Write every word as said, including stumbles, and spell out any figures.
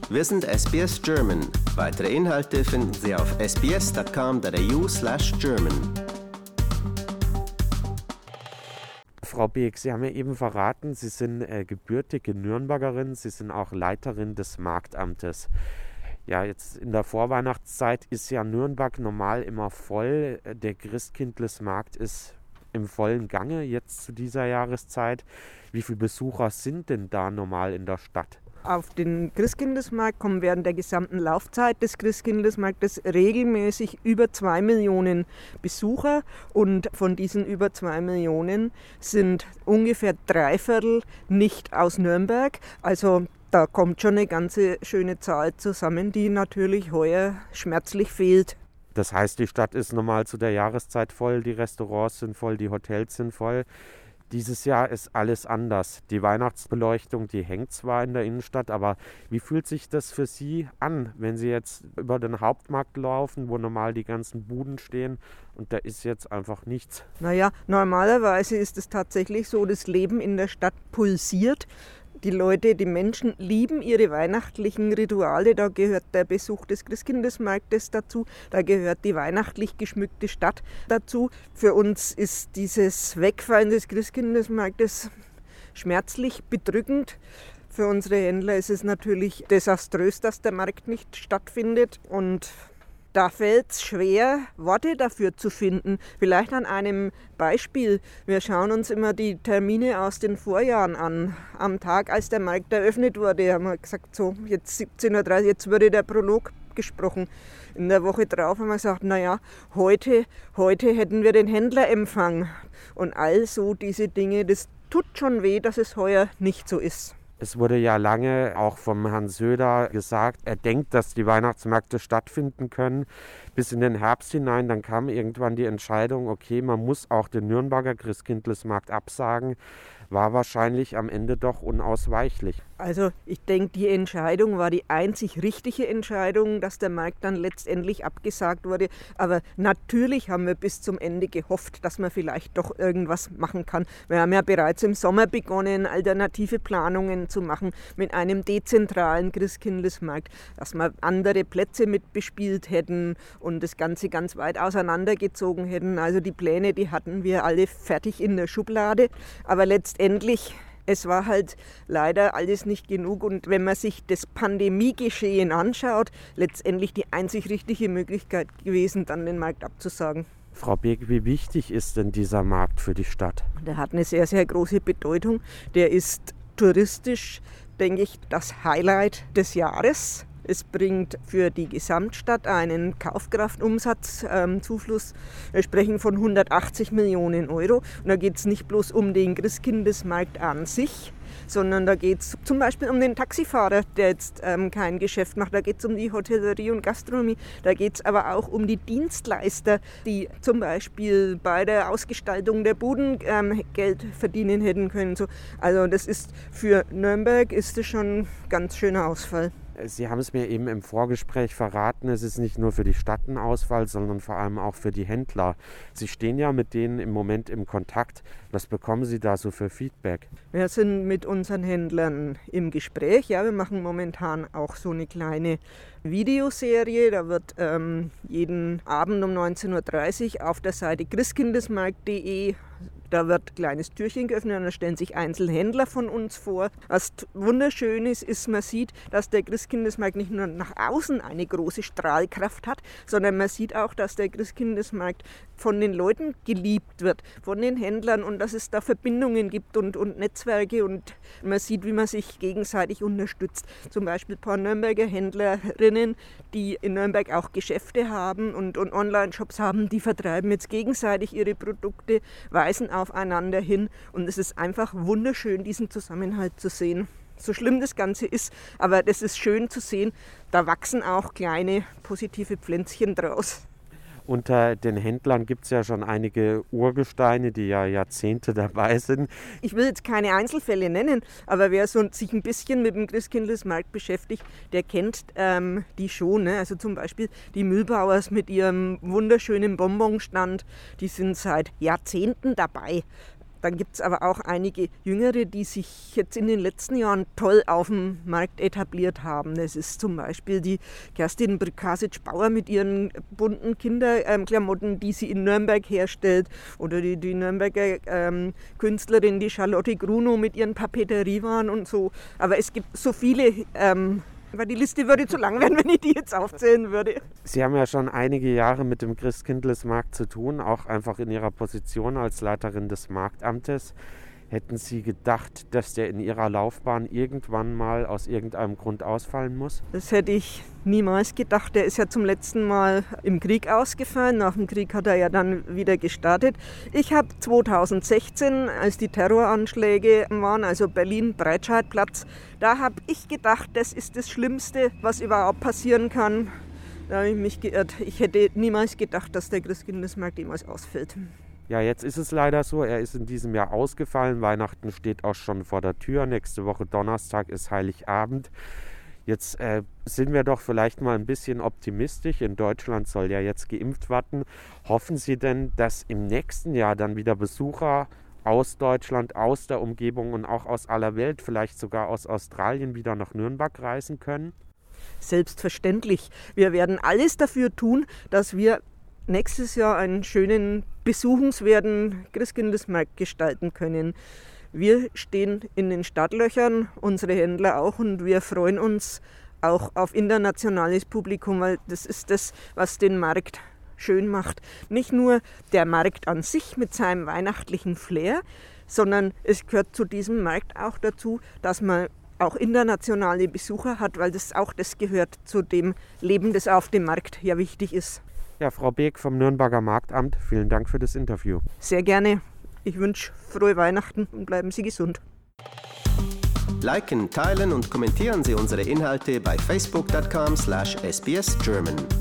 Wir sind S B S German. Weitere Inhalte finden Sie auf sbs.com.au slash German. Frau Beek, Sie haben ja eben verraten, Sie sind äh, gebürtige Nürnbergerin, Sie sind auch Leiterin des Marktamtes. Ja, jetzt in der Vorweihnachtszeit ist ja Nürnberg normal immer voll. Der Christkindlesmarkt ist im vollen Gange jetzt zu dieser Jahreszeit. Wie viele Besucher sind denn da normal in der Stadt? Auf den Christkindlesmarkt kommen während der gesamten Laufzeit des Christkindlesmarktes regelmäßig über zwei Millionen Besucher. Und von diesen über zwei Millionen sind ungefähr drei Viertel nicht aus Nürnberg. Also da kommt schon eine ganze schöne Zahl zusammen, die natürlich heuer schmerzlich fehlt. Das heißt, die Stadt ist normal zu der Jahreszeit voll, die Restaurants sind voll, die Hotels sind voll. Dieses Jahr ist alles anders. Die Weihnachtsbeleuchtung, die hängt zwar in der Innenstadt, aber wie fühlt sich das für Sie an, wenn Sie jetzt über den Hauptmarkt laufen, wo normal die ganzen Buden stehen und da ist jetzt einfach nichts? Naja, normalerweise ist es tatsächlich so, das Leben in der Stadt pulsiert. Die Leute, die Menschen lieben ihre weihnachtlichen Rituale, da gehört der Besuch des Christkindlesmarktes dazu, da gehört die weihnachtlich geschmückte Stadt dazu. Für uns ist dieses Wegfallen des Christkindlesmarktes schmerzlich bedrückend. Für unsere Händler ist es natürlich desaströs, dass der Markt nicht stattfindet und da fällt es schwer, Worte dafür zu finden. Vielleicht an einem Beispiel. Wir schauen uns immer die Termine aus den Vorjahren an. Am Tag, als der Markt eröffnet wurde, haben wir gesagt, so jetzt siebzehn Uhr dreißig, jetzt wurde der Prolog gesprochen. In der Woche drauf haben wir gesagt, naja, heute, heute hätten wir den Händlerempfang. Und all so diese Dinge, das tut schon weh, dass es heuer nicht so ist. Es wurde ja lange auch vom Herrn Söder gesagt, er denkt, dass die Weihnachtsmärkte stattfinden können bis in den Herbst hinein. Dann kam irgendwann die Entscheidung, okay, man muss auch den Nürnberger Christkindlesmarkt absagen. War wahrscheinlich am Ende doch unausweichlich. Also ich denke, die Entscheidung war die einzig richtige Entscheidung, dass der Markt dann letztendlich abgesagt wurde. Aber natürlich haben wir bis zum Ende gehofft, dass man vielleicht doch irgendwas machen kann. Wir haben ja bereits im Sommer begonnen, alternative Planungen zu machen mit einem dezentralen Christkindlesmarkt, dass wir andere Plätze mit bespielt hätten und das Ganze ganz weit auseinandergezogen hätten. Also die Pläne, die hatten wir alle fertig in der Schublade. Aber letztendlich Endlich, es war halt leider alles nicht genug und wenn man sich das Pandemiegeschehen anschaut, letztendlich die einzig richtige Möglichkeit gewesen, dann den Markt abzusagen. Frau Beek, wie wichtig ist denn dieser Markt für die Stadt? Der hat eine sehr, sehr große Bedeutung. Der ist touristisch, denke ich, das Highlight des Jahres. Es bringt für die Gesamtstadt einen Kaufkraftumsatzzufluss. Ähm, Wir sprechen von hundertachtzig Millionen Euro. Und da geht es nicht bloß um den Christkindlesmarkt an sich, sondern da geht es zum Beispiel um den Taxifahrer, der jetzt ähm, kein Geschäft macht. Da geht es um die Hotellerie und Gastronomie. Da geht es aber auch um die Dienstleister, die zum Beispiel bei der Ausgestaltung der Buden ähm, Geld verdienen hätten können. So, also das ist für Nürnberg ist das schon ein ganz schöner Ausfall. Sie haben es mir eben im Vorgespräch verraten, es ist nicht nur für die Stadt ein Ausfall, sondern vor allem auch für die Händler. Sie stehen ja mit denen im Moment im Kontakt. Was bekommen Sie da so für Feedback? Wir sind mit unseren Händlern im Gespräch. Ja, wir machen momentan auch so eine kleine Videoserie. Da wird ähm, jeden Abend um neunzehn Uhr dreißig auf der Seite christkindlesmarkt punkt de Da wird ein kleines Türchen geöffnet und da stellen sich Einzelhändler von uns vor. Was wunderschön ist, ist, man sieht, dass der Christkindlesmarkt nicht nur nach außen eine große Strahlkraft hat, sondern man sieht auch, dass der Christkindlesmarkt von den Leuten geliebt wird, von den Händlern und dass es da Verbindungen gibt und, und Netzwerke und man sieht, wie man sich gegenseitig unterstützt. Zum Beispiel ein paar Nürnberger Händlerinnen, die in Nürnberg auch Geschäfte haben und, und Online-Shops haben, die vertreiben jetzt gegenseitig ihre Produkte, weisen aufeinander hin und es ist einfach wunderschön, diesen Zusammenhalt zu sehen. So schlimm das Ganze ist, aber das ist schön zu sehen, da wachsen auch kleine positive Pflänzchen draus. Unter den Händlern gibt es ja schon einige Urgesteine, die ja Jahrzehnte dabei sind. Ich will jetzt keine Einzelfälle nennen, aber wer so sich ein bisschen mit dem Christkindlesmarkt beschäftigt, der kennt ähm, die schon. Ne? Also zum Beispiel die Mühlbauers mit ihrem wunderschönen Bonbonstand, die sind seit Jahrzehnten dabei. Dann gibt es aber auch einige Jüngere, die sich jetzt in den letzten Jahren toll auf dem Markt etabliert haben. Das ist zum Beispiel die Kerstin Brikasic-Bauer mit ihren bunten Kinderklamotten, die sie in Nürnberg herstellt. Oder die, die Nürnberger ähm, Künstlerin, die Charlotte Grunow mit ihren Papeteriewaren und so. Aber es gibt so viele... Ähm, Aber die Liste würde zu lang werden, wenn ich die jetzt aufzählen würde. Sie haben ja schon einige Jahre mit dem Christkindlesmarkt zu tun, auch einfach in Ihrer Position als Leiterin des Marktamtes. Hätten Sie gedacht, dass der in Ihrer Laufbahn irgendwann mal aus irgendeinem Grund ausfallen muss? Das hätte ich niemals gedacht. Der ist ja zum letzten Mal im Krieg ausgefallen. Nach dem Krieg hat er ja dann wieder gestartet. Ich habe zweitausendsechzehn, als die Terroranschläge waren, also Berlin, Breitscheidplatz, da habe ich gedacht, das ist das Schlimmste, was überhaupt passieren kann. Da habe ich mich geirrt. Ich hätte niemals gedacht, dass der Christkindlesmarkt jemals ausfällt. Ja, jetzt ist es leider so, er ist in diesem Jahr ausgefallen. Weihnachten steht auch schon vor der Tür. Nächste Woche Donnerstag ist Heiligabend. Jetzt äh, sind wir doch vielleicht mal ein bisschen optimistisch. In Deutschland soll ja jetzt geimpft werden. Hoffen Sie denn, dass im nächsten Jahr dann wieder Besucher aus Deutschland, aus der Umgebung und auch aus aller Welt, vielleicht sogar aus Australien, wieder nach Nürnberg reisen können? Selbstverständlich. Wir werden alles dafür tun, dass wir nächstes Jahr einen schönen, besuchenswerten Christkindlesmarkt gestalten können. Wir stehen in den Startlöchern, unsere Händler auch, und wir freuen uns auch auf internationales Publikum, weil das ist das, was den Markt schön macht. Nicht nur der Markt an sich mit seinem weihnachtlichen Flair, sondern es gehört zu diesem Markt auch dazu, dass man auch internationale Besucher hat, weil das auch das gehört zu dem Leben, das auf dem Markt ja wichtig ist. Ja, Frau Beek vom Nürnberger Marktamt, vielen Dank für das Interview. Sehr gerne. Ich wünsche frohe Weihnachten und bleiben Sie gesund. Liken, teilen und kommentieren Sie unsere Inhalte bei facebook punkt com slash s b s german.